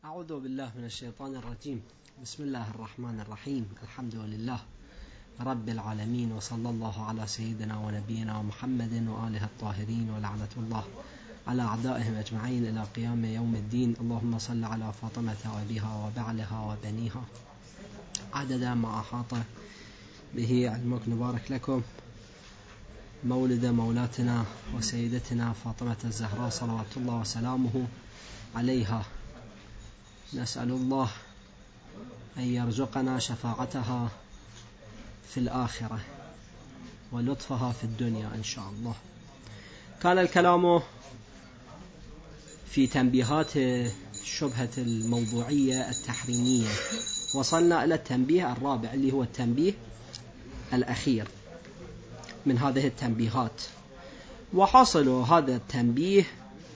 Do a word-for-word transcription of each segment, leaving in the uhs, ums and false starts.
أعوذ بالله من الشيطان الرجيم. بسم الله الرحمن الرحيم. الحمد لله رب العالمين، وصلى الله على سيدنا ونبينا محمد وآله الطاهرين، ولعنة الله على أعدائهم أجمعين إلى قيام يوم الدين. اللهم صل على فاطمة وأبيها وبعلها وبنيها عدد ما أحاط به علمك. نبارك لكم مولد مولاتنا وسيدتنا فاطمة الزهراء صلوات الله وسلامه عليها. نسأل الله أن يرزقنا شفاعتها في الآخرة ولطفها في الدنيا إن شاء الله. كان الكلام في تنبيهات الشبهة الموضوعية التحريمية. وصلنا إلى التنبيه الرابع اللي هو التنبيه الأخير من هذه التنبيهات. وحصل هذا التنبيه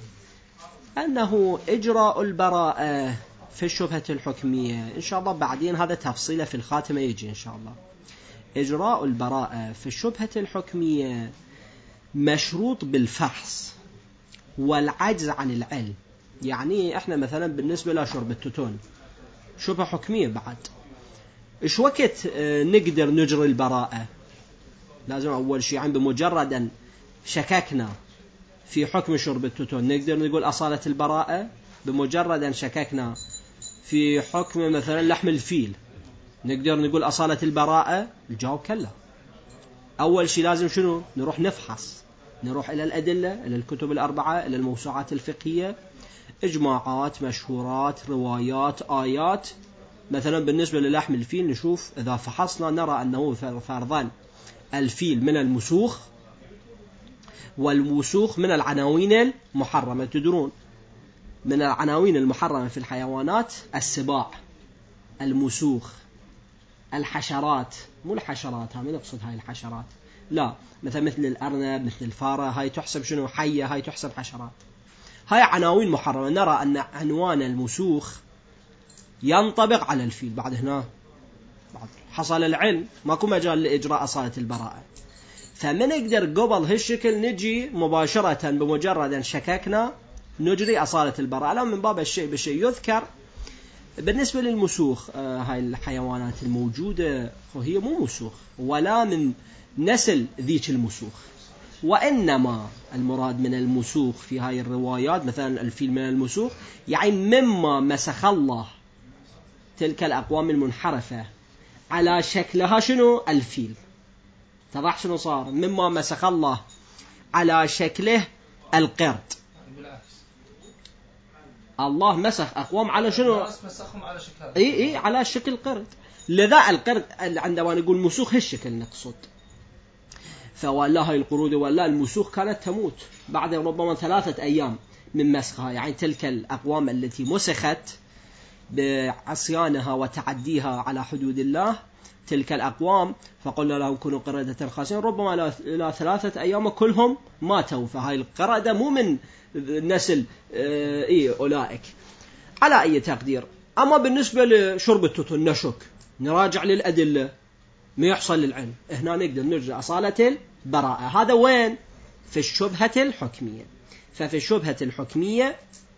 أنه إجراء البراءة في الشبهة الحكمية. إن شاء الله بعدين هذا تفصيله في الخاتمة يجي إن شاء الله. إجراء البراءة في الشبهة الحكمية مشروط بالفحص والعجز عن العلم. يعني إحنا مثلا بالنسبة لشرب التوتون شبهة حكمية بعد، إيش وقت نقدر نجري البراءة؟ لازم أول شيء عند بمجرد أن شككنا في حكم شرب التوتون نقدر نقول أصالة البراءة. بمجرد أن شككنا في حكم مثلا لحم الفيل نقدر نقول أصالة البراءة؟ الجواب كلا. أول شيء لازم شنو؟ نروح نفحص، نروح إلى الأدلة، إلى الكتب الأربعة، إلى الموسوعات الفقهية، إجماعات، مشهورات، روايات، آيات. مثلا بالنسبة للحم الفيل نشوف إذا فحصنا نرى أنه فرضان الفيل من المسوخ، والمسوخ من العناوين المحرمة. تدرون من العناوين المحرمة في الحيوانات السباع، المسوخ، الحشرات. مو الحشرات هاي، ما نقصد هاي الحشرات، لا، مثل مثل الأرنب، مثل الفارة، هاي تحسب شنو؟ حية، هاي تحسب حشرات. هاي عناوين محرمة. نرى أن عنوان المسوخ ينطبق على الفيل. بعد هنا بعد حصل العلم ماكو مجال لإجراء أصالة البراءة. فمن نقدر قبل هالشكل نجي مباشرة بمجرد أن شككنا نجري أصالة البراءة. لا، من باب الشيء بشيء يذكر بالنسبة للمسوخ. آه هاي الحيوانات الموجودة هي مو مسوخ ولا من نسل ذيك المسوخ، وإنما المراد من المسوخ في هاي الروايات مثلا الفيل من المسوخ يعني مما مسخ الله تلك الأقوام المنحرفة على شكلها شنو؟ الفيل. تضح شنو صار؟ مما مسخ الله على شكله القرد. الله مسخ أقوام على شنو؟ مسخهم على شكل إيه إيه على شكل قرد. لذا القرد عندما نقول مسوخ هالشكل نقصد. فوالله القرود والله المسوخ كانت تموت بعد ربما ثلاثة أيام من مسخها. يعني تلك الأقوام التي مسخت بعصيانها وتعديها على حدود الله، تلك الأقوام فقلنا لهم كونوا قردة خاسئين، ربما إلى ثلاثة أيام كلهم ماتوا. فهاي القردة مو من نسل إيه أولئك على أي تقدير. أما بالنسبة لشرب التوتون نشك، نراجع للأدلة، ما يحصل للعلم، هنا نقدر نرجع أصالة البراءة. هذا وين؟ في الشبهة الحكمية. ففي الشبهة الحكمية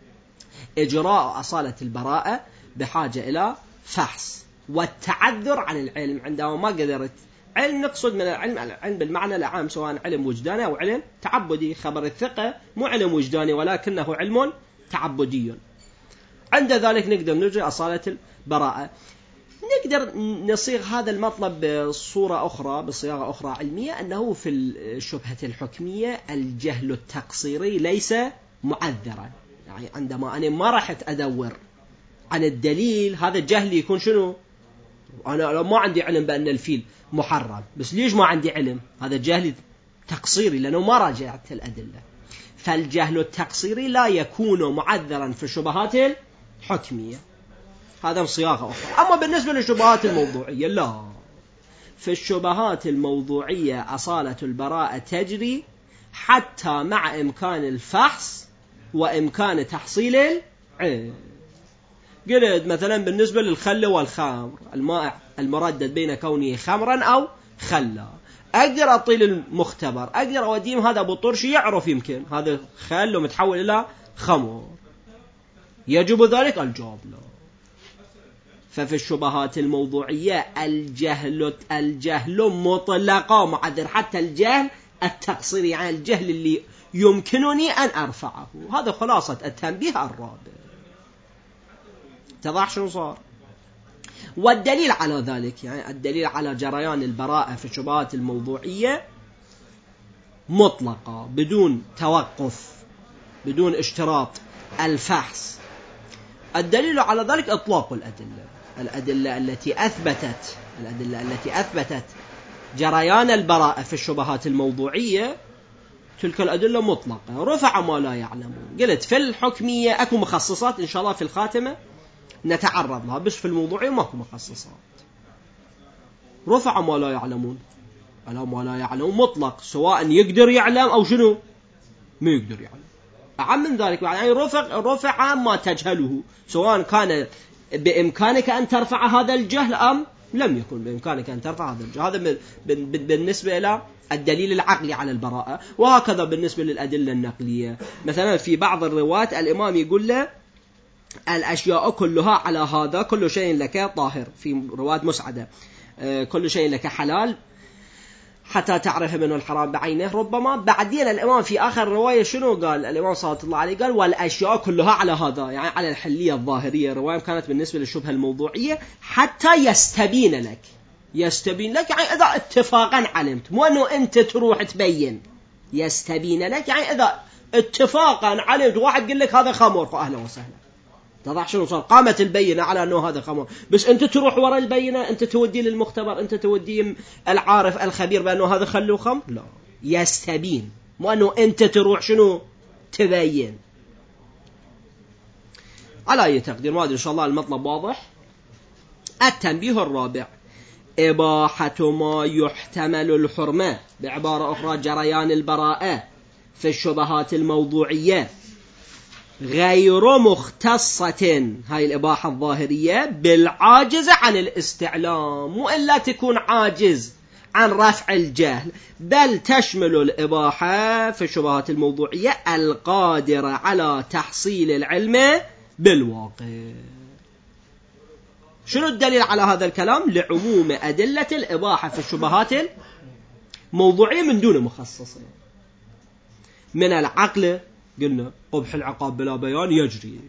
إجراء أصالة البراءة بحاجة إلى فحص والتعذر عن العلم. عندما ما قدرت علم، نقصد من العلم العلم بالمعنى العام، سواء علم وجداني أو علم تعبدي. خبر الثقة مو علم وجداني ولكنه علم تعبدي. عند ذلك نقدر نرجع أصالة البراءة. نقدر نصيغ هذا المطلب بصورة أخرى، بصياغة أخرى علمية، أنه في الشبهة الحكمية الجهل التقصيري ليس معذرا. يعني عندما أنا ما رحت أدور عن الدليل، هذا الجهل يكون شنو؟ أنا لو ما عندي علم بأن الفيل محرم، بس ليش ما عندي علم؟ هذا جهل تقصيري لأنه ما راجعت الأدلة. فالجهل التقصيري لا يكون معذرا في الشبهات الحكمية. هذا صياغة أخرى. أما بالنسبة للشبهات الموضوعية لا، في الشبهات الموضوعية أصالة البراءة تجري حتى مع إمكان الفحص وإمكان تحصيل العلم. قلت مثلا بالنسبة للخل والخمر، الماء المردد بين كونه خمرا أو خلا، أقدر أطيل المختبر، أقدر أوديم هذا أبو طرشي يعرف يمكن هذا خل ومتحول إلى خمر، يجب ذلك؟ الجواب لا. ففي الشبهات الموضوعية الجهل الجهل مطلقا معذر، حتى الجهل التقصيري، يعني الجهل اللي يمكنني أن أرفعه. هذا خلاصة التنبيه الرابع. اتضح شنو صار؟ والدليل على ذلك، يعني الدليل على جريان البراءة في الشبهات الموضوعية مطلقة بدون توقف، بدون اشتراط الفحص. الدليل على ذلك إطلاق الأدلة، الأدلة التي أثبتت الأدلة التي أثبتت جريان البراءة في الشبهات الموضوعية، تلك الأدلة مطلقة. رفع ما لا يعلمون. قلت في الحكمية أكو مخصصات إن شاء الله في الخاتمة نتعرض لها، بس في الموضوعية ماكو مخصصات. رفع ما لا يعلمون، ألا ما لا يعلمون مطلق، سواء يقدر يعلم أو شنو ما يقدر يعلم. أعم من ذلك يعني رفع, رفع ما تجهله، سواء كان بإمكانك أن ترفع هذا الجهل أم لم يكن بإمكانك أن ترفع هذا الجهل. هذا بالنسبة إلى الدليل العقلي على البراءة. وهكذا بالنسبة للأدلة النقلية، مثلا في بعض الروايات الإمام يقول له الأشياء كلها على هذا، كل شيء لك طاهر، في رواية مسعدة كل شيء لك حلال حتى تعرف منه الحرام بعينه. ربما بعدين الإمام في آخر الرواية شنو قال الإمام صلى الله عليه قال والأشياء كلها على هذا، يعني على الحلية الظاهرية. الرواية كانت بالنسبة للشبهة الموضوعية حتى يستبين لك، يستبين لك يعني إذا اتفاقا علمت، مو أنه أنت تروح تبين. يستبين لك يعني إذا اتفاقا علمت، واحد قال لك هذا خمر فأهلا وسهلا، تضح شنو صار؟ قامت البينة على أنه هذا خمر، بس أنت تروح وراء البينة، أنت تودي للمختبر، أنت تودي العارف الخبير بأنه هذا خلو خمر. لا، يستبين، مو أنه أنت تروح شنو تبين. على أي تقدير ما أدري، إن شاء الله المطلب واضح. التنبيه الرابع إباحة ما يحتمل الحرمة، بعبارة أخرى جريان البراءة في الشبهات الموضوعية غير مختصة، هاي الإباحة الظاهرية، بالعاجز عن الاستعلام، وإلا تكون عاجز عن رفع الجهل، بل تشمل الإباحة في الشبهات الموضوعية القادرة على تحصيل العلم بالواقع. شنو الدليل على هذا الكلام؟ لعموم أدلة الإباحة في الشبهات الموضوعية من دون مخصصة. من العقل قلنا قبح العقاب بلا بيان يجري،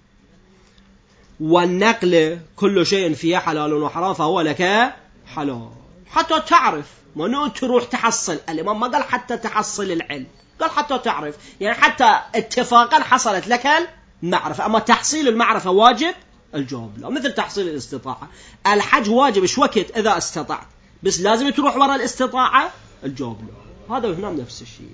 والنقل كل شيء فيه حلال وحرام فهو لك حلال، حتى تعرف، ما أنه تروح تحصل. الإمام ما قال حتى تحصل العلم، قال حتى تعرف، يعني حتى اتفاقا حصلت لك المعرفة. أما تحصيل المعرفة واجب، الجواب لا. مثل تحصيل الاستطاعة، الحج واجب إيش وقت إذا استطعت، بس لازم تروح وراء الاستطاعة، الجواب لا. هذا هنا نفس الشيء.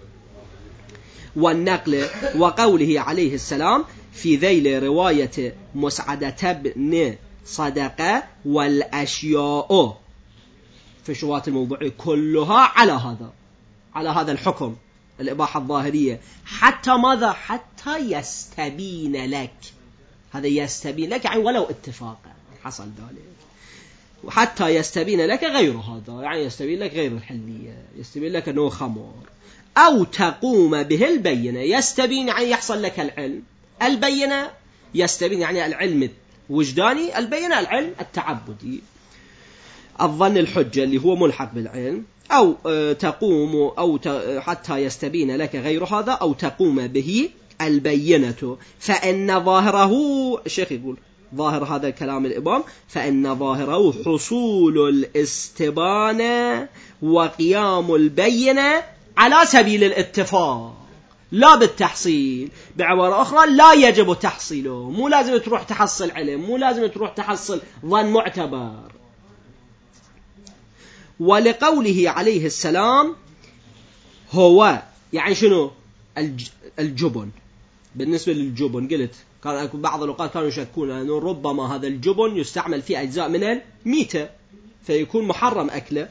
والنقل وقوله عليه السلام في ذيل رواية مسعدة بن صدقة والأشياء في الشبهات الموضوعية كلها على هذا، على هذا الحكم الإباحة الظاهرية، حتى ماذا؟ حتى يستبين لك. هذا يستبين لك يعني ولو اتفاقا حصل ذلك. وحتى يستبين لك غير هذا، يعني يستبين لك غير الحلية، يستبين لك أنه خمر. أو تقوم به البينة، يستبين يعني يحصل لك العلم. البينة يستبين يعني العلم وجداني، البينة العلم التعبدي، الظن الحجة اللي هو ملحق بالعلم. أو تقوم أو حتى يستبين لك غير هذا، أو تقوم به البينة، فإن ظاهره، الشيخ يقول ظاهر هذا الكلام الإمام، فإن ظاهره حصول الاستبانة وقيام البينة على سبيل الاتفاق لا بالتحصيل. بعبارة أخرى لا يجب تحصيله، مو لازم تروح تحصل علم، مو لازم تروح تحصل ظن معتبر. ولقوله عليه السلام هو يعني شنو الجبن. بالنسبة للجبن قلت كان بعض الأوقات كانوا يشكون أنه ربما هذا الجبن يستعمل في أجزاء من الميتة فيكون محرم أكله.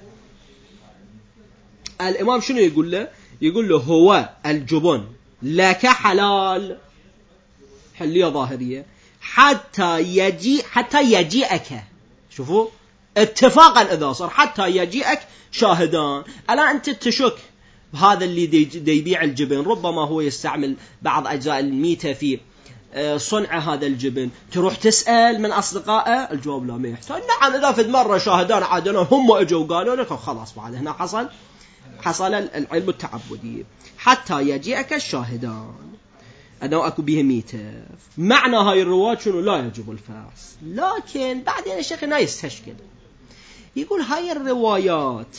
الإمام شنو يقول له؟ يقول له هو الجبن لك حلال، حلية ظاهرية، حتى يجي حتى يجيئك، شوفوا اتفاقا إذا صار حتى يجيئك شاهدان. ألا أنت تشك هذا اللي دي دي يبيع الجبن ربما هو يستعمل بعض أجزاء الميتة في صنع هذا الجبن، تروح تسأل من أصدقائه؟ الجواب لا، ما يحتاج. نعم إذا في مرة شاهدان عادنا هم أجوا وقالوا لك خلاص، بعد هنا حصل حصل العلم التعبدي حتى يجيئك الشاهدان أنه أكو به ميتة. معنى هاي الرواية شنو؟ لا يجب الفحص. لكن بعدين الشيخ هنا يستشكل، يقول هاي الروايات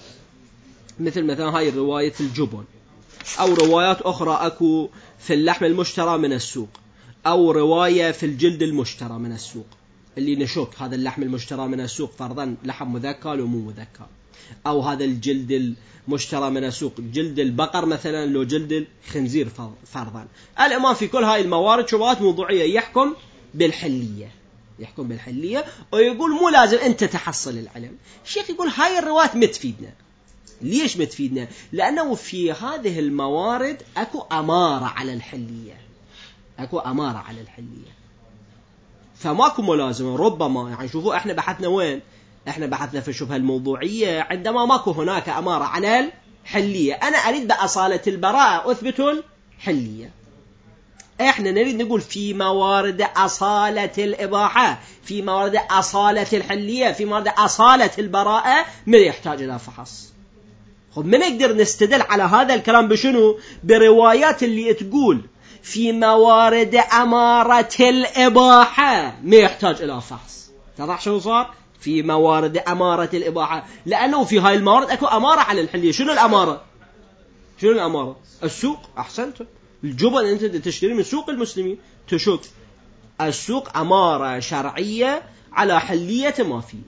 مثل مثلا هاي الرواية الجبن، أو روايات أخرى أكو في اللحم المشترى من السوق، أو رواية في الجلد المشترى من السوق، اللي نشك هذا اللحم المشترى من السوق فرضا لحم مذكى ومو مذكى، أو هذا الجلد المشترى من السوق جلد البقر مثلا لو جلد الخنزير فرضا. الإمام في كل هاي الموارد شبهات موضوعية يحكم بالحلية، يحكم بالحلية ويقول مو لازم أنت تحصل العلم. الشيخ يقول هاي الروايات متفيدنا. ليش متفيدنا؟ لأنه في هذه الموارد أكو أمارة على الحلية، أكو أمارة على الحلية، فماكو ملازمة. ربما يعني شوفوا إحنا بحثنا وين؟ إحنا بحثنا في الشبهة الموضوعية عندما ماكو هناك أمارة على الحلية. أنا أريد بأصالة البراءة أثبت الحلية. إحنا نريد نقول في موارد أصالة الإباحة، في موارد أصالة الحلية، في موارد أصالة البراءة، من يحتاج إلى فحص. خب من نقدر نستدل على هذا الكلام بشنو؟ بروايات اللي تقول في موارد أمارة الإباحة ما يحتاج إلى فحص. تضح شو صار؟ في موارد أمارة الإباحة، لأنه في هاي الموارد أكو أمارة على الحلية. شنو الأمارة؟ شنو الأمارة؟ السوق. أحسنت. الجبن أنت تشتري من سوق المسلمين تشوف السوق أمارة شرعية على حلية ما فيه.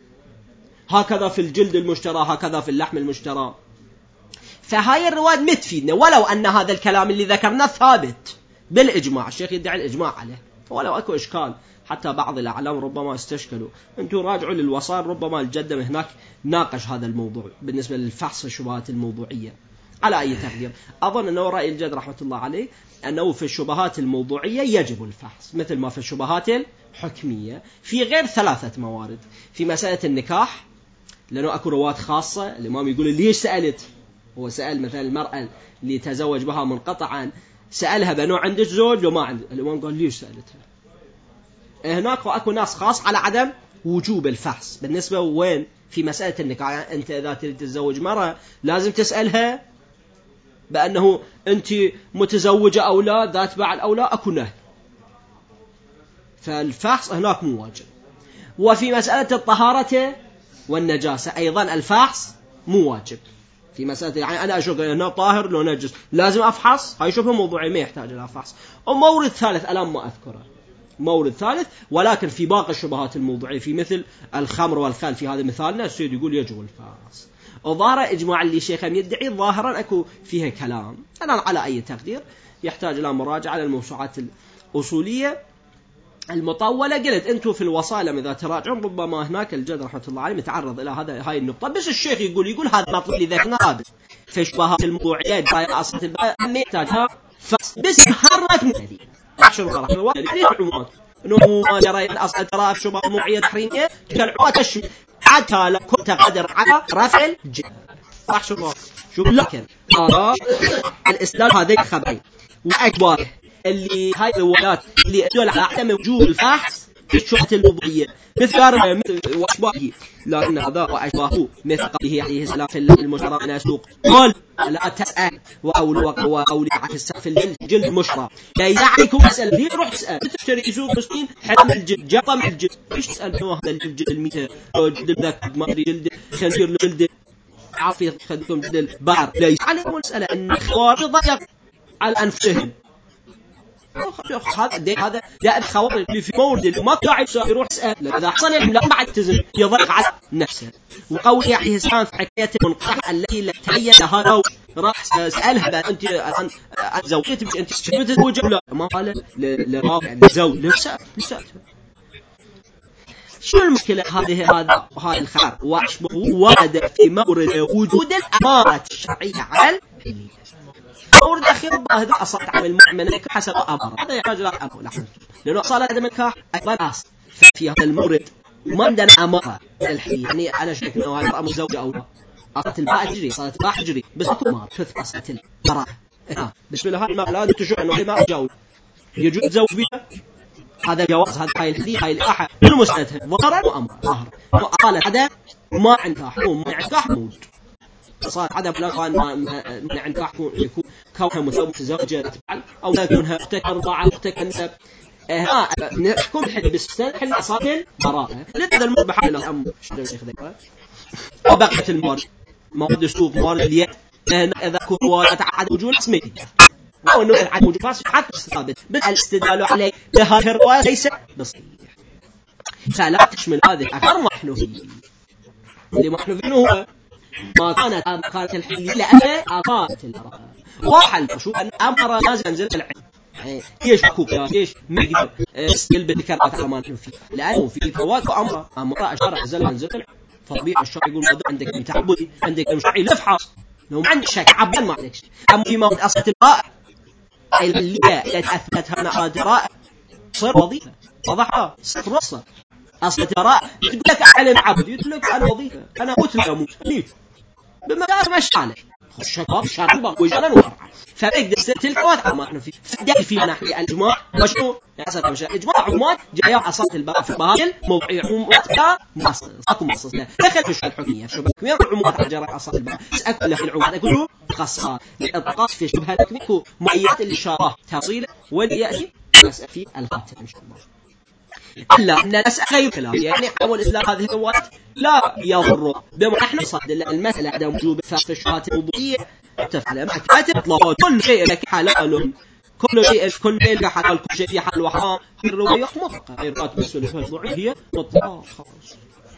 هكذا في الجلد المشترى، هكذا في اللحم المشترى. فهاي الرواد متفيدنا، ولو أن هذا الكلام اللي ذكرناه ثابت بالإجماع. الشيخ يدعي الإجماع عليه، ولو أكو إشكال حتى بعض الأعلام ربما استشكلوا. أنتوا راجعوا للوصال، ربما الجدم هناك ناقش هذا الموضوع بالنسبة للفحص الشبهات الموضوعية. على أي تقدير أظن أنه رأي الجد رحمة الله عليه أنه في الشبهات الموضوعية يجب الفحص، مثل ما في الشبهات الحكمية في غير ثلاثة موارد. في مسألة النكاح لأنه أكو رواد خاصة، الإمام يقول ليش سألت؟ هو سأل مثلا المرأة اللي تزوج بها منقطعا، سألها بأنه عندك زوج لو ما عندك؟ الإمام قال ليش سألتها؟ هناك أكو ناس خاص على عدم وجوب الفحص بالنسبة وين في مسألة النكاح. يعني أنت إذا تريد تتزوج مرأة لازم تسألها بأنه أنت متزوجة أو لا، ذات بعل أو لا، أكو نهي، فالفحص هناك مو واجب. وفي مسألة الطهارة والنجاسة أيضا الفحص مو واجب. في مسألة يعني أنا أشوف أنه طاهر لو نجس لازم أفحص، هاي شبهة موضوعية ما يحتاج إلى فحص. ومورد ثالث ألم ما أذكره، مورد ثالث، ولكن في باقي الشبهات الموضوعية في مثل الخمر والخل في هذا مثالنا السيد يقول يجب الفحص. وظاهر إجماع اللي شيخ يدعي ظاهرا أكو فيها كلام. أنا على أي تقدير يحتاج إلى مراجعة للموسوعات الأصولية المطولة. قلت أنتوا في الوصالة إذا تراجعون ربما هناك الجد رحمة الله عليه متعرض إلى هذا هاي النقطة. بس الشيخ يقول يقول هذا المطلب اللي ذكرنا هذا في شبهات الموضوعية داية أصل الباء ما يحتاجها بس حرك مهدي عشر غرح يعني العمومات إنه ما جرى أن أصل ترى في شبهة موضوعية تحريمية كالعوات الشمال حتى لو كنت قادر على رفع الجد صح. شو شو لكن هذا الإسلام هذه خبرين وأكبر اللي هاي الروايات اللي تدل على عدم وجود الفحص في الشبهات الموضوعية مثل مثل وأشباهه، لكن هذا وأشباهه مثل قوله عليه السلام في المشترى من السوق قال لا تسأل وأولي السقف الجلد مشترى لا يعنيكم أسأل ليه روح تسأل تشتري سوق مسكين حرم الجلد جطم الجلد إيش تسأل هو هذا الجلد الميتة جلد ذاك ما أدري جلد خنزير جلد عافية خدكم جلد البار لا يعنيكم المسألة أن الخوارج ضيق على أنفسهم. هذا هذا لا الخوارج اللي في مورد اللي ما قاعد يروح يسأل إذا حصل لا بعد تزن يضيق على نفسه. وقول يحيى السلام في حكاية المنقطع التي لا تبين لها راح سألها أنت عن زوجتك أنت شفت الزوجة ولا ما قال لراوي لزوج لسأل لسأل. شو المشكلة هذه هذا هذا الخبر وأشبه ورد في مورد وجود الأمارة الشرعية على مورد أخير هذا أصل تعمل مؤمن حسب أمر هذا يحتاج إلى أمر لحظة لأنه صار هذا منكح أيضا أصل في هذا المورد ما عندنا أمر الحين. يعني أنا شايف إنه هذا أمر زوجة أو لا أصلت الباء تجري صارت باء تجري بس أكو ما تث أصلت البراءة. بسم الله ما لا تشوف إنه ما جاول يجوز الزوج بها، هذا جواز، هذا هاي الحديث هاي الإباحة كل مستندها ظهرا وأمرا ظهرا قال هذا ما عنده حكم ما عنده موجود صار عدم لا من عنده يكون يكون كونها متزوجة أو لا كونها تكرضع تكنسب ها نحكم حد بالستان حل أصابين براءة لذا المذبح له أم شلون يخذها وبقية الموارد موارد السوق موارد اليد إذا كنت وتعد وجود اسمه أو إنه عدم وجود فاس حتى ثابت بالاستدلال عليه بهذه الرواية ليس بصحيح فلا تشمل هذه الأثار محنوفية اللي محنوفين هو ما كانت كانت الحل لأنه أفات المرأة وحل شو أن أمر لازم ينزل العلم ليش حكوك يا ليش ما يقدر يستقل بالكرات على ما نحن فيه لأنه في فوات أمر أمر أشار أزل ينزل فطبيعي الشرع يقول هذا عندك متعبدي عندك مشرعي لفحص لو ما عندك شك عبدا ما عندك شيء أما في مواد أصلة الباء اللي أثبتها أنا قادرة صير وظيفة وضحها صفر وصل أصل ترى تقول لك أعلم عبد يقول لك أنا وظيفة أنا قلت له أموت ليه بمجال ما شالك خش شباب شربا وجانا وفرع فبقدر تلفوات ما إحنا في فدي في ناحية الإجماع وشنو يحصل مش الإجماع عموما جاية عصات الباب في بهايل موضوع عمومات لا مص صاكم مصص لا دخل في الحكمية شو بك وين عمومات جرى عصات الباب أقول له العمومات أقول له خاصة الإطلاق في شبه الحكمية مؤيات الإشارة تفصيل واليأتي مسألة في الخاتم إن شاء الله إلا أن الأسئلة غير كلام يعني حول إسلام هذه الروايات لا يضر بما نحن صد المسألة عدم وجوب في الشبهات الوضوئية تفعل مع تطلق كل شيء لك حلال كل شيء كل شيء لك حلال كل شيء حل وحرام الروايات مطلقة غير رات بالسلف الوضوئية هي مطلقة خلاص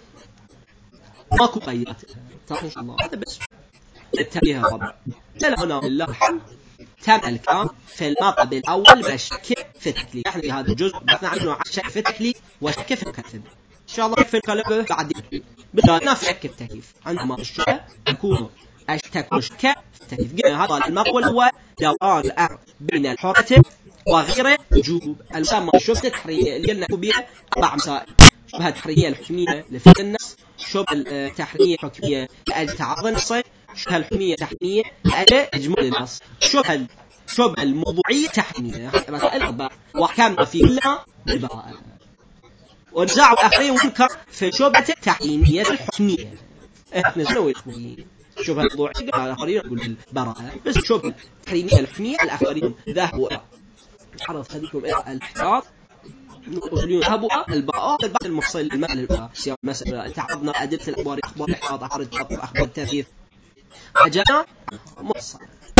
ماكو قيدات إن شاء الله هذا بس التنبيه ربع سلامنا لله الحمد تم الكلام في المطلب الأول بشك في التكليف يعني هذا الجزء بحثنا عنه شك في التكليف وشك في الكذب إن شاء الله في الكلام بعدين بدأنا في شك التكليف عندما الشك يكون تكون شك في التكليف هذا المقول هو دوران الأمر بين الحرة وغير وجوب المسمى شبهة التحرية اللي لنا بها أربع مسائل شبهة التحرية الحكمية لفت النص شبهة التحرية الحكمية لأجل تعرض النص شبهة الحكمية تحرية لأجل إجمال النص شبهة شبهة الموضوعية تحريمية مسائل أربع وأحكام في كلها بالبراءة ونزاع الآخرين منكر في شبهة التحريمية الحكمية إحنا نسوي الحكمية شبهة الموضوعية الآخرين يقول بالبراءة بس شبهة التحريمية الحكمية الآخرين ذهبوا عرض خليكم إلى الاحتياط نقولون ذهبوا البراءة البعض المفصل المال مثلا تعرضنا أدلة الأخبار أخبار الإحراض أخبار أخبار التثير أجانا مفصل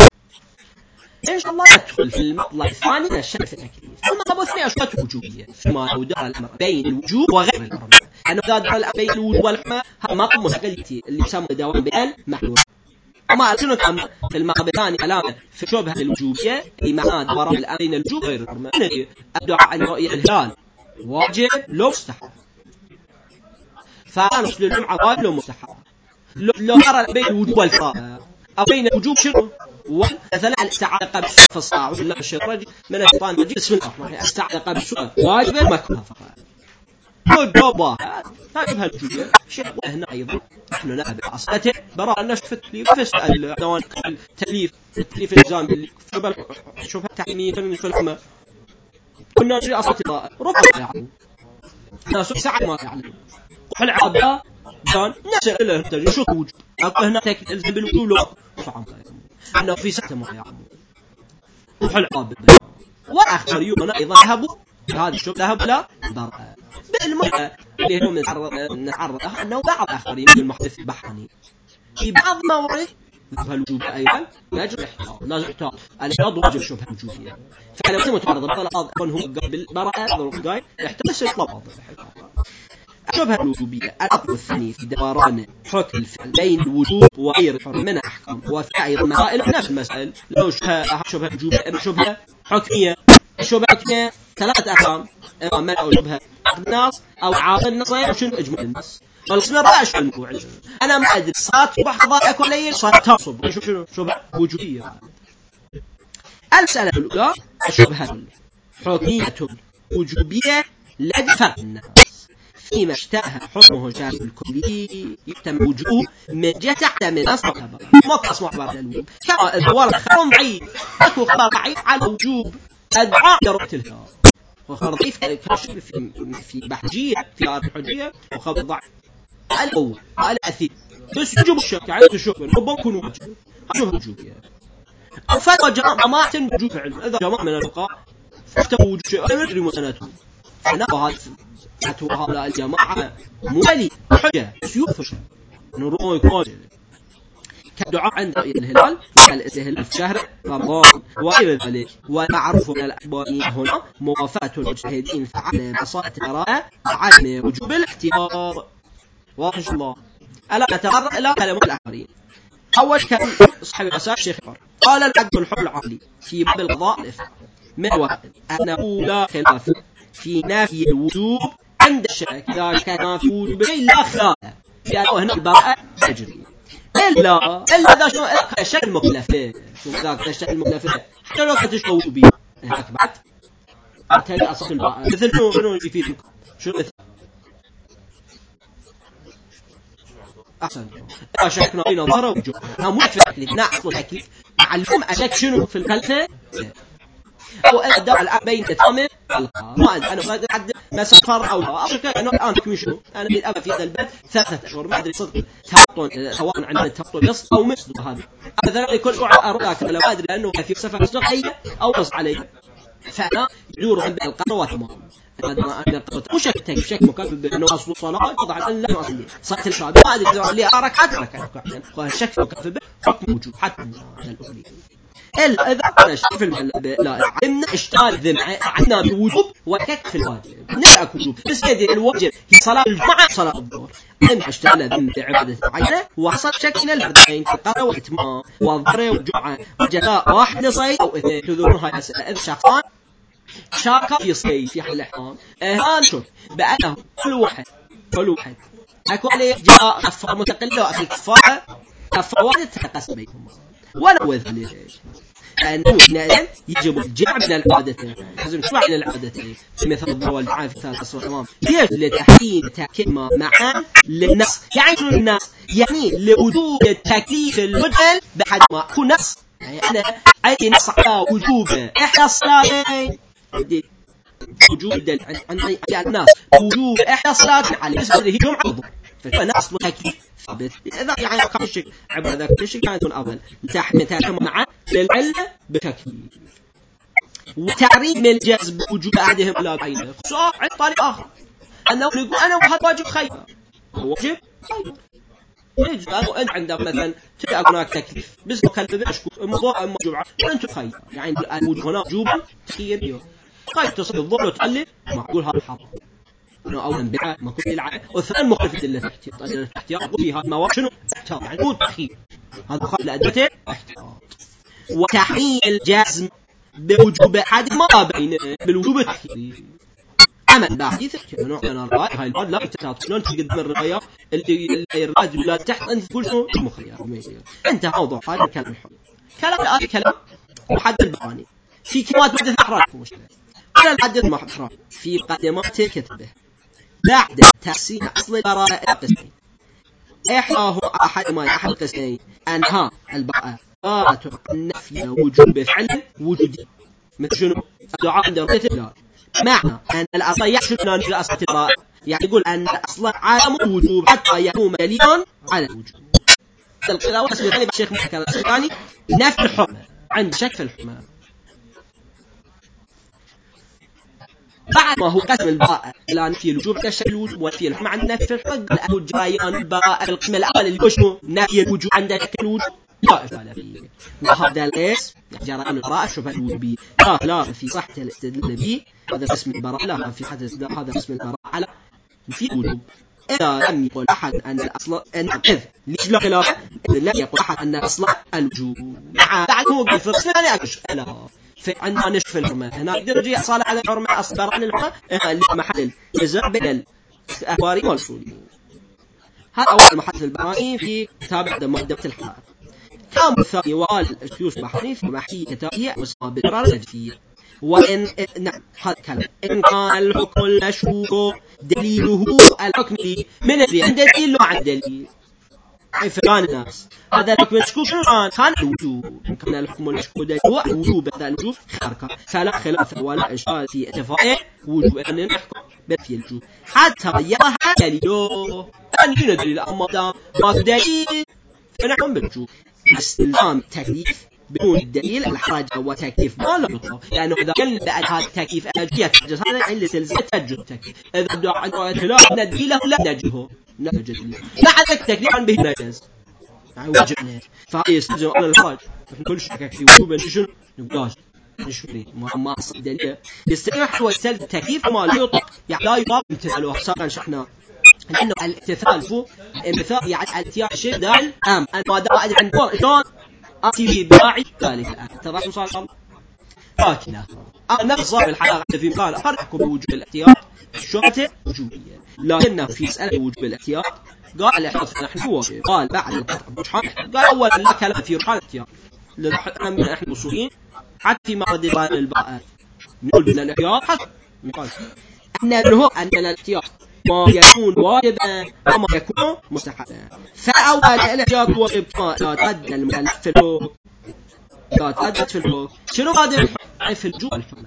إن شاء الله ندخل في المطلب الثاني من الشك في التكليف المطلب الثاني أشبهة وجوبية فيما يدار الأمر بين الوجوب وغير الأمر أنه إذا دار الأمر بين الوجوب والحكمة هذا مطلب مستقلتي اللي يسمى دوام بين محلول أما أرجو كم في المطلب الثاني علامة في شبهة الوجوبية أي معنى دوام الأمر بين الوجوب وغير الأمر الدعاء عن رؤية الهلال واجب لو مستحب فنصل الجمعة واجب لو مستحب لو أرى بين الوجوب والفراغ أو بين الوجوب شنو مثلا الاستعاذة قبل في الصلاة ولا الشيطان من الشيطان الرجيم بسم الله الرحمن الرحيم الاستعاذة قبل السؤال واجب مكروه فقط جوابها هذه الجزئية شيء هنا أيضا نحن نذهب أصلاً براء الناس في التكليف فاسأل دوان التكليف التكليف الإلزام اللي شوف شوف التحمية في الحمى كنا نجري أصلاً براء ربما يعلم ناس ساعة ما يعلم قل عبا كان نسأل له تجي شو توجد أقول هنا تكليف الإلزام بالوجود لا فعم أنه في سكتة ما يعلم وحل عاب وآخر يوم أنا أيضا ذهبوا هذا الشوك ذهب لا براء بالمعنى اللي هم نتعرض أنه بعض آخرين من المحدث البحراني في بعض الموارد شبهة الوجوبية أيضا يجب الاحتياط لازم احتياط الاحتياط واجب شبهة الوجوبية فعلى وقت متعرض البعض هم بالبراءة قال يحتمس يطلب شبهة الوجوبية الأمر الثاني في دوران حكم الفعل بين الوجوب وغير الحرم من أحكام وفي أيضا مسائل نفس المسائل لو شبهة شبهة الوجوبية شبهة حكمية شبهة حكمية ثلاث أحكام إما منع أو شبهة الناس أو عاطل النص أو شنو إجمال النص والقسم الرابع شو الموضوع أنا ما أدري صلاة صباح قضاء أكل ليل صلاة تصب شو شنو شبهة وجوبية المسألة الأولى شبهة حكمية وجوبية لدى فرق الناس فيما اشتهى حكمه جانب الكلي يتم وجوه من جهة تحتمل أصل خبر ما تصمح بعد الوجوب كما الدوار خبر ضعيف أكو خبر ضعيف على وجوب الدعاء رؤية الهلال وخرضيف كاشف في في بحجية في الحجية وخبر ضعف الأول الأثير بس وجوب الشك يعني تشوف ربما يكون واجب شوف وجوبية أو فتوى جماعة وجوب فعل إذا جماعة من الفقهاء فتوى وجوب شيء لا يدري مسألته فنبه فتوى هؤلاء الجماعة مولي حجة سيوفش نروي كوجه كدعاء عند الهلال الهلال في شهر رمضان وغير ذلك ومعروف من الأحبانيين هنا موافاة المجتهدين على بساطة القراءة على وجوب الاحتياط واضح الله ألا نتغرق إلى كلام الآخرين. أول كان صاحب الأساس شيخ قال العقد الحر العقلي في باب القضاء الإفعال من واحد أنه لا خلاف في نافي الوجوب عند الشك إذا كان في وجوب لا خلاف لأنه هنا البراءة تجري إلا إلا إذا شو الشك المكلفة شو ذاك الشك المكلفة حتى لو كنت شو وجوبي هناك بعد أتى أصل البراءة مثل شو شنو يفيدك شو مثل أحسن أشكنا بين ظهر وجوه هم مش في التكليف نعصل التكليف معلوم أشك شنو في الكلفة أو أداء الآن بين تتمم ما أنا ما أدري ما سفر أو لا أشك أنا الآن كم شنو أنا من أبى في هذا البلد ثلاثة أشهر ما أدري صدق تهطون سواء عندنا تهطون نص أو مصد هذا هذا يكون أرضاك لا ما أدري لأنه في سفر نص أي أو نص عليه فأنا يدور عند القروة تمام أنا أنا قلت وش شك شك مكافئ بأنه أصل صلاة طبعا أن لا أصلي صلاة الشهادة ما أدري اللي أركعت ركعت شك مكافئ حكم وجوب حتى الأهلي إلا إذا أنا شايف لا عندنا إشكال ذم عندنا بوجوب وكك في الواجب نلعب وجوب بس يدي الواجب هي صلاة الجمعة صلاة الظهر عندنا إشكال ذم بعبادة معينة وحصل شكل البردين كقرة وإتمام والظهر والجمعة وجلاء واحد لصيد أو اثنين تذكرون هاي الأسئلة إذا شخصان شاكا في صيد في حل الحرام إهان شوف بأنه كل واحد كل واحد أكو عليه جاء كفار متقلة وأكل كفارة كفار واحد تقسم بينهم ولا وذلك لأنه نعلم يجب الجمع من العادتين لازم شو عن العادتين مثل الضوء والجمع في ثلاث أسرع تمام ليش لتحقيق تكلمة معا للنص يعني شو النص يعني لوجود التكليف المجهل بحد ما هو نص يعني أنا أي نص على وجوب إحدى الصلاتين وجود عن الناس وجوب إحدى الصلاتين على اسم هذه جمعة فنص تكليف ثابت إذا يعني كان شيء عبر ذاك الشيء كان يكون أفضل متاحم معه للعلة بتكليف وتعريف من الجذب وجود أحدهم لا بعينه صار عن طريق آخر أنه نقول أنا وهذا واجب خير واجب خير يجب أن عندما مثلا تلقى هناك تكليف بس كلمة أشكو الموضوع أما جمعة وأنت خير يعني الوجود هنا وجوبا خير خير تصل الظهر وتعلم معقول هذا حرام أولا بدعة ما كل العادة والثاني مخالفة للاحتياط الاحتياط فيها المواد شنو احتياط يعني مو تأخير هذا مخالف لأدبته احتياط وتحريم الجزم بوجوب أحد ما بين بالوجوب التأخير أما الحديث نوع من الرواية هاي الرواية لا تتعاطى شلون تقدم الرواية اللي الرواية لا تحت أنت تقول شنو مخير أنت موضوع هذا الكلام الحر كلام الآن كلام محدد البراني في كلمات بعد الأحرار مشكلة أنا الحدد محرر في مقدمات كتبه بعد تقسيم أصل البراءة قسمين إحداه أحد ما أحد قسمين أنها البراءة براءة النفي وجوب فعل وجودي مثل شنو الدعاء عند رؤية الله معنى أن الأصل يحشد أن أصل البراءة يعني يقول أن الأصل عالم الوجوب حتى يقوم دليلا على الوجوب القراءة اسمه ثاني بالشيخ محكى الثاني نفي الحكم عند شك في الحكم بعد ما هو قسم البراءة إلى نفي الوجوب كشف الوجوب ونفي الحكم عند نفي الحكم لأنه جريان البراءة القسم الأول اللي هو شنو نفي الوجوب عند نفي الوجوب لا إفعال فيه وهذا القسم جريان البراءة شبه الوجوبي لا لا في صحة الاستدلال به هذا اسم البراءة لا في حد هذا اسم البراءة على في الوجوب إذا لم يقل أحد أن الأصل أن إذ ليش لا خلاف إذا لم يقل أحد أن الأصل الوجوب بعد هو قال فرصنا أنا أكش لا عندنا نشف الحرمة هنا درجة صالة على الحرمة أصبر عن الحرمة اللي محل النزاع بين الأخباري والأصولي هذا أول محل البراني في كتاب مقدمة الحرام كان الثاني وقال الشيوخ بحريف ومحي كتابية واسمها بالقرار الجديد وإن نعم هذا كلام إن كان الحكم المشروع دليله الحكم من الذي عند دليل عن دليل أي فلان الناس هذا الحكم المشكوك كان كان الوجوب كان الحكم المشكوك هو الوجوب هذا الوجوب خارقة فلا خلاف ولا إشكال في اتفاقه وجوب أن نحكم بنفي الوجوب حتى يرها دليله أن يكون دليل أما دام ما في دليل فنحكم بالوجوب استلزام تكليف بدون الدليل الحرج هو تكليف ما لا يطلق لأنه إذا قلنا بأن هذا التكليف أجية تجوز هذا اللي تلزم تجوز التكليف إذا دعا عن خلاف نديله لا نجهه نجد له لا عندك تكليف عن به نجز يعني وجهنا فهذا يستلزم أن الحرج كل شك في وجوب نشن نقاش نشوري ما ما أصل دليل يستمع هو يستلزم تكليف ما لا يطلق يعني لا يطلق امتثاله ساقا شحنا لأنه الامتثال فوق الامتثال يعني الاتيان شيء دال أم أن ما دام عند شلون أتي في باعي ذلك الآن ترى شو صار الله لكنه أنا نفس صاحب الحلقة في مكان آخر يحكم بوجوب الاحتياط الشبهة وجوبية لكنه في مسألة وجوب الاحتياط قال الاحتياط نحن هو قال بعد القطع رجحان قال أولا لا كلام في رجحان الاحتياط لأن من إحنا الأصوليين حتى في مرض الباء نقول بأن الاحتياط حسب نقول أن هو أن الاحتياط ما يكون واجبا وما يكون مستحبا فأول الاحتياط واجب لا تأدى المكلف في الحكم لا تأدى في الحكم شنو هذا الحكم في الجوع الحكم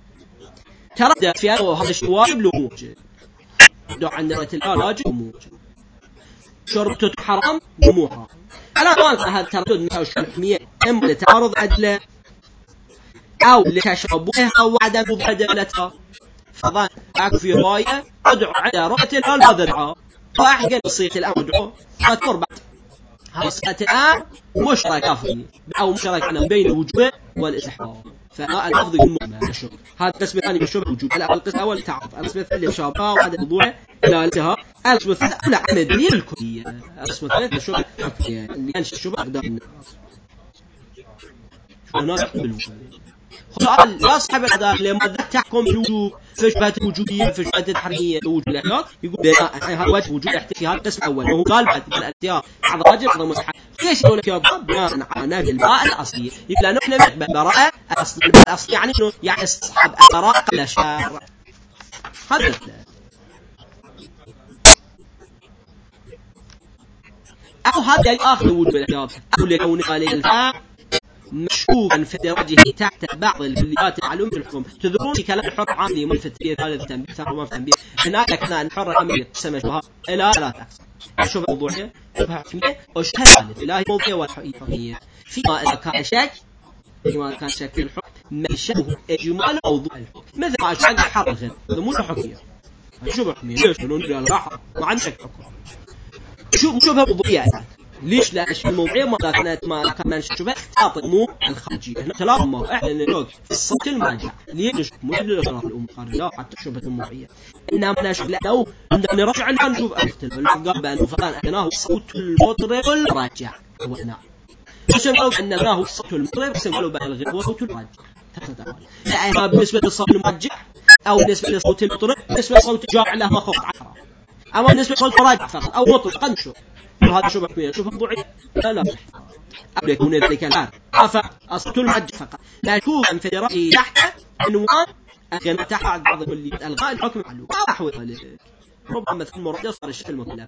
تردد في أنه هذا الشيء واجب لو موجب دع عندنا الآن واجب وموجب شربته حرام ومو حرام أنا ما هذا التردد من الحكمية إما لتعارض أدلة أو لتشابهها وعدم مبادلتها فظن أكو في رواية أدعو على رؤية الآن هذا دعاء فأحقا صيغة الآن أدعو فتمر بعد هذه صيغة الآن مشترك فيه أو مشترك بين الوجوب والإستحباب فاللفظ يكون مجمع الشبه هذا القسم الثاني من الشبه وجوب القسم الأول تعرف القسم الثاني الشبه وهذا الموضوع لا انتهى القسم الثالث لا عملية الكلية القسم الثالث الشبه حكمية اللي ينشئ الشبه أقدام الناس الناس بالوجوب قال لا صاحب العدالة لما تحكم بالوجوب في شبهة الوجوبية في شبهة التحريمية وجوب الاحتياط يقول هذا وجه وجوب الاحتياط في هذا القسم الأول وهو قال بعد الاحتياط بعض واجب بعض مستحب ليش يقول الاحتياط بناء على نفي البراءة الأصلية يقول نحن نثبت براءة الأصل الأصل يعني شنو يعني استصحاب البراءة قبل الشرع هذا أو هذا الآخر وجوب الاحتياط أو لكون قال الفاء مشكوكا في درجه تحت بعض الكليات المعلومة الحكم تذكرون في كلام الحر عاملي من في التبية ثالث تنبيه ثالث ما في تنبيه هناك كان الحر عاملي قسم شبهات إلى ثلاث أقسام شبهة موضوعية شبهة حكمية وشبهة ثالث إلهي موضوعية والحقيقية فيما إذا كان شك فيما كان شك في الحكم منشأه إجمال موضوع الحكم مثل ما شك الحر غير هذا مو حكمية شبهة حكمية ليش بنقول لا راحة ما عندك حكم شو شبهة موضوعية ليش لا أشياء الموضوعية ما كانت ما كمان شبه اختلاط الأمور الخارجية إحنا ثلاث أمور إحنا نلوك في الصوت المرجع ليه نشوف مو إلا ثلاث الأمور الخارجية لا حتى شبهة الموضوعية إنما نشوف لا لو عندنا نرجع لنا نشوف اختلاف القاب بأنه فلان إحنا هو الصوت المطرب والراجع هو هنا بس لو أننا هو الصوت المطرب بس لو بأن الغير هو الصوت الراجع لا بالنسبة للصوت المرجع أو بالنسبة للصوت المطرب بالنسبة للصوت الجامع له ما خوف عشرة أما بالنسبة للصوت الراجع فقط أو مطلق نشوف وهذا شبه حكمية شبه موضوعي لا لا أو يكون ذلك الآن أفا أصل المحج فقط مشكوكا في رأي تحت عنوان أن تحت بعض كل ألغاء الحكم علوه نحو ذلك ربما مثل المرجع صار الشكل المطلق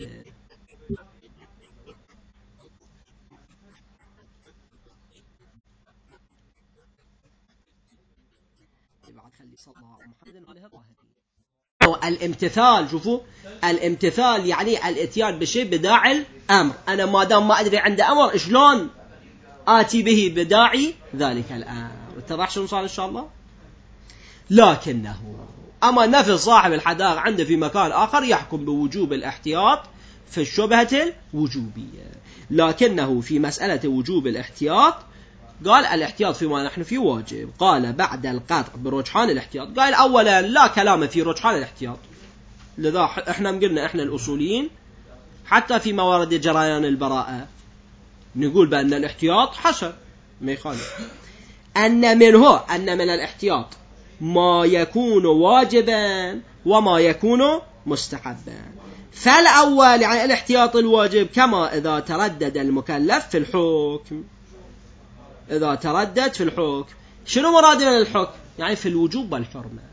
بعد خلي صلى محمد عليه ظاهري الامتثال شوفوا الامتثال يعني الاتيان بشيء بداعي الأمر أنا ما دام ما أدري عند أمر شلون آتي به بداعي ذلك الآن اتضح شو صار إن شاء الله لكنه أما نفي صاحب الحداق عنده في مكان آخر يحكم بوجوب الاحتياط في الشبهة الوجوبية لكنه في مسألة وجوب الاحتياط قال الاحتياط فيما نحن فيه واجب قال بعد القطع برجحان الاحتياط قال أولا لا كلام في رجحان الاحتياط لذا احنا قلنا احنا الأصوليين حتى في موارد جريان البراءة نقول بأن الاحتياط حسن ما يخالف أن منه أن من الاحتياط ما يكون واجبا وما يكون مستحبا فالأول يعني الاحتياط الواجب كما إذا تردد المكلف في الحكم إذا تردد في الحكم شنو مراد من الحكم يعني في الوجوب والحرمة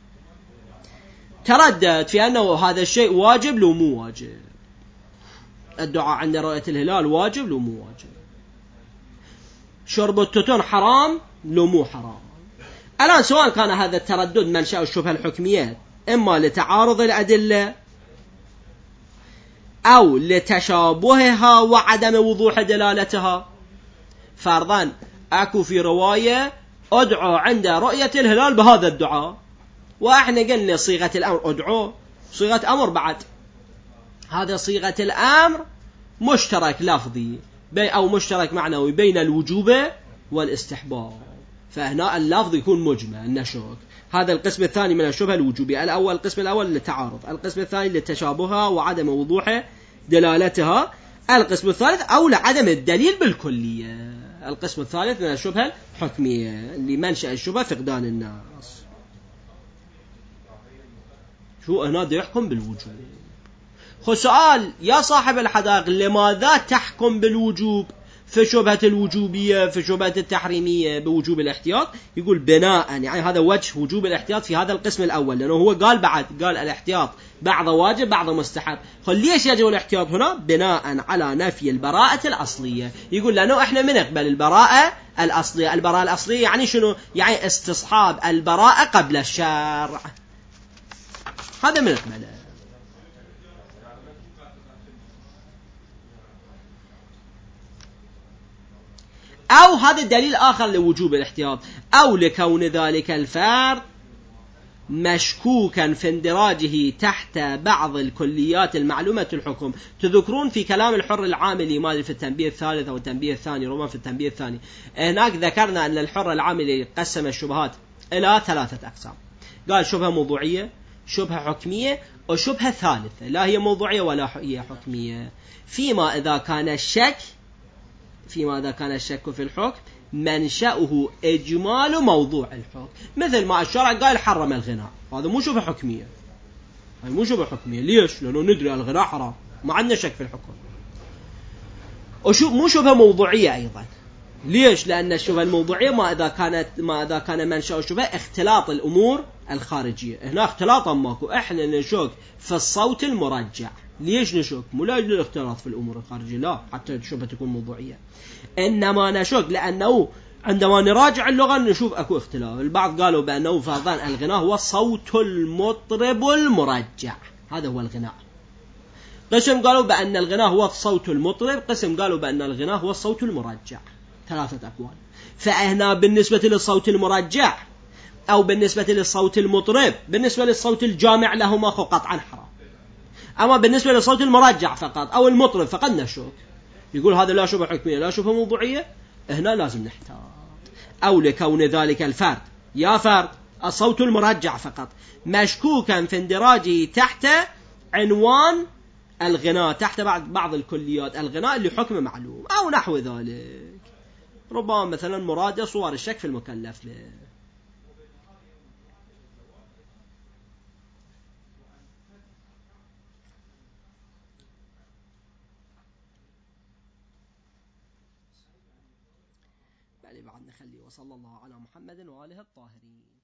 تردد في أنه هذا الشيء واجب لو مو واجب الدعاء عند رؤية الهلال واجب لو مو واجب؟ شرب التوتون حرام لو مو حرام؟ الآن سواء كان هذا التردد منشأ الشبهة الحكمية إما لتعارض الأدلة أو لتشابهها وعدم وضوح دلالتها. فرضا أكو في رواية أدعو عند رؤية الهلال بهذا الدعاء، وإحنا قلنا صيغة الأمر أدعو صيغة أمر بعد، هذا صيغة الأمر مشترك لفظي أو مشترك معنوي بين الوجوب والاستحباب، فهنا اللفظ يكون مجمع النشوك. هذا القسم الثاني من الشبهة الوجوبية. الأول القسم الأول للتعارض، القسم الثاني لتشابهها وعدم وضوح دلالتها، القسم الثالث أو لعدم الدليل بالكلية. القسم الثالث من الشبهة الحكمية اللي منشأ الشبهة فقدان الناس. شو هنا ده يحكم بالوجوب. خو سؤال يا صاحب الحدائق، لماذا تحكم بالوجوب في شبهة الوجوبية في شبهة التحريمية بوجوب الاحتياط؟ يقول بناء، يعني هذا وجه وجوب الاحتياط في هذا القسم الأول، لأنه هو قال بعد قال الاحتياط بعض واجب بعض مستحب. قال ليش يجب الاحتياط هنا؟ بناء على نفي البراءة الأصلية. يقول لأنه إحنا من نقبل البراءة الأصلية. البراءة الأصلية يعني شنو؟ يعني استصحاب البراءة قبل الشرع، هذا من نقبله. أو هذا الدليل آخر لوجوب الاحتياط، أو لكون ذلك الفرد مشكوكا في اندراجه تحت بعض الكليات المعلومة الحكم. تذكرون في كلام الحر العاملي ما في التنبيه الثالث أو التنبيه الثاني، ربما في التنبيه الثاني، هناك ذكرنا أن الحر العاملي قسم الشبهات إلى ثلاثة أقسام. قال شبهة موضوعية، شبهة حكمية، وشبهة ثالثة لا هي موضوعية ولا هي حكمية، فيما إذا كان الشك فيما إذا كان الشك في الحكم منشأه إجمال موضوع الحكم. مثل ما الشرع قال حرم الغناء، هذا مو شبهة حكمية، هذا مو شبهة حكمية. ليش؟ لأنه ندري الغناء حرام، ما عندنا شك في الحكم. وشو مو شبهة موضوعية أيضا. ليش؟ لأن الشبهة الموضوعية ما إذا كانت ما إذا كان منشأ الشبهة اختلاط الأمور الخارجية. هنا اختلاط ماكو، إحنا نشك في الصوت المرجع. ليش نشك؟ مو لاجل الاختلاط في الأمور الخارجية، لا، حتى الشبهة تكون موضوعية، إنما نشك لأنه عندما نراجع اللغة نشوف أكو اختلاف. البعض قالوا بأنه فرضاً الغناء هو صوت المطرب المرجع، هذا هو الغناء. قسم قالوا بأن الغناء هو صوت المطرب، قسم قالوا بأن الغناء هو الصوت المرجع. ثلاثة أقوال. فهنا بالنسبة للصوت المرجع أو بالنسبة للصوت المطرب، بالنسبة للصوت الجامع لهما قطعا حرام، أما بالنسبة للصوت المرجع فقط أو المطرب فقد نشك. يقول هذا لا شبهة حكمية لا شبهة موضوعية، هنا لازم نحتاط. أو لكون ذلك الفرد يا فرد الصوت المرجع فقط مشكوكا في اندراجه تحت عنوان الغناء، تحت بعض الكليات الغناء اللي حكم معلوم أو نحو ذلك، ربما مثلا مراد صور الشك في المكلف له. بل بعد نخلي. وصلى الله على محمد وآله الطاهرين.